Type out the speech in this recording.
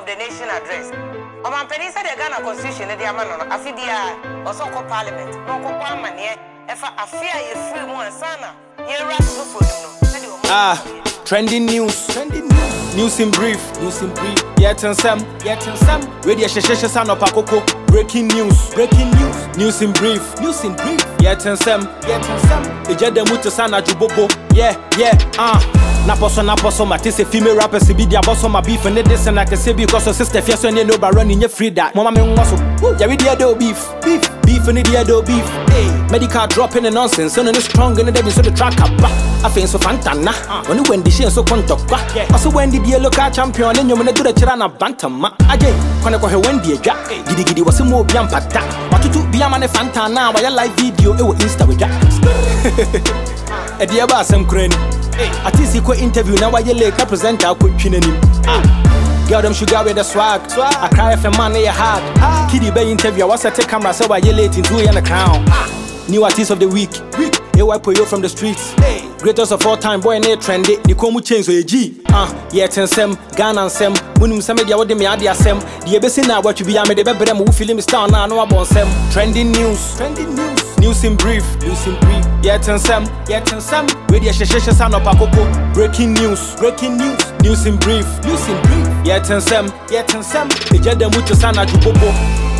of the nation address. Oman Penny said the Ghana constitution, the Amano, Afidia, or so called parliament, no one here, if I fear you free more sana, you're right for them. Trending news. News in brief. Yet and some. Radio Shesha San of Pakoko. Breaking news. News in brief. Yet and some. Ejade Mutu Sana Jubobo. Yeah. Naposo, Matisse, female rappers, be the boss of my beef, and this and I can say because of sister Fias and you know by running your free that. Mama muscle. Yeah, we did beef, and the other beef. Medical dropping the nonsense, so no strong and the so the track up. I think so Fantana. When you went the share so contour. Also, when the local champion, and you want to do the Chirana Bantama. Again, Konako Wendy, Giddy was a more Biampata. But to be a man Fantana, by a live video, it will Insta with that. A dear Bassam Crane. At least he interview now. Why you late? I present our quick chin. Girl, them sugar with the swag. I cry for money, hard. Kiddie Bay interview. What's I take camera? So why you late into a crown? New artist of the week. AYPO from the streets. Greatest of all time, boy, near trendy. The Komu change a G. Yet and Sem, Ghana and Sem. When some media what they me adia Sem. The Abyssina now what you be. I made the better who film is down now. No about Sem. Trending news. News in brief. Yet and Sem. Radio Shesha San of Pakoko. Breaking news. News in brief. Yet and Sem. Ejade Mutu Sana Jubobo.